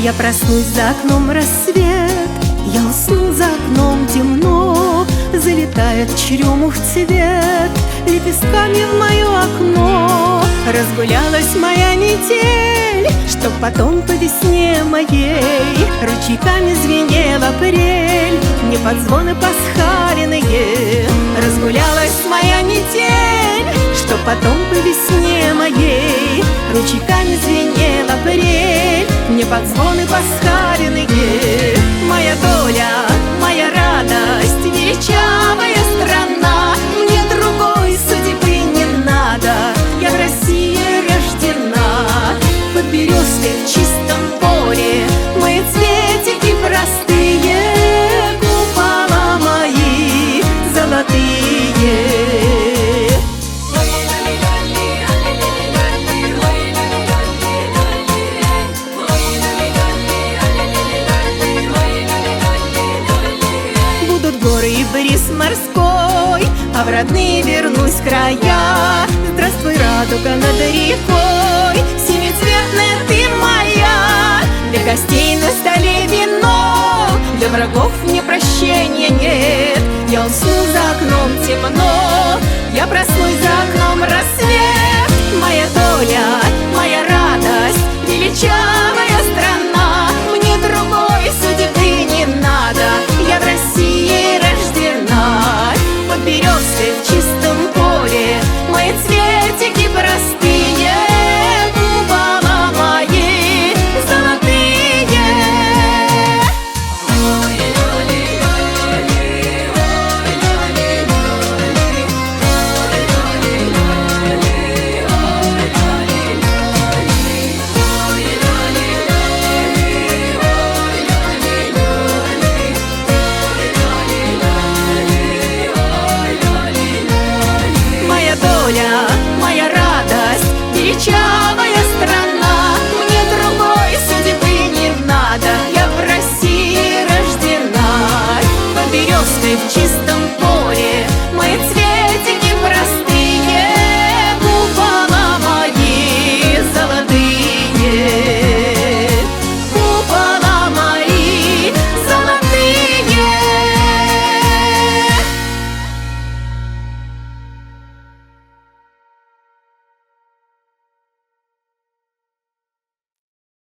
Я проснусь, за окном рассвет, я усну, за окном темно. Залетает черемух цвет лепестками в мое окно. Разгулялась моя метель, чтоб потом по весне моей ручейками звенела апрель, мне под звоны пасхальные. Разгулялась моя метель, чтоб потом по весне моей ручейками звенела апрель, мне под звоны пасхальные. Моя доля, моя радость, величавая страна, мне другой судьбы не надо, я в России рождена. Под березкой в чистом поле мои цветики простые, купола мои золотые. Горы и бриз морской, а в родные вернусь края. Здравствуй, радуга над рекой, семицветная ты моя. Для гостей на столе вино, для врагов мне прощения нет. Я усну, за окном темно.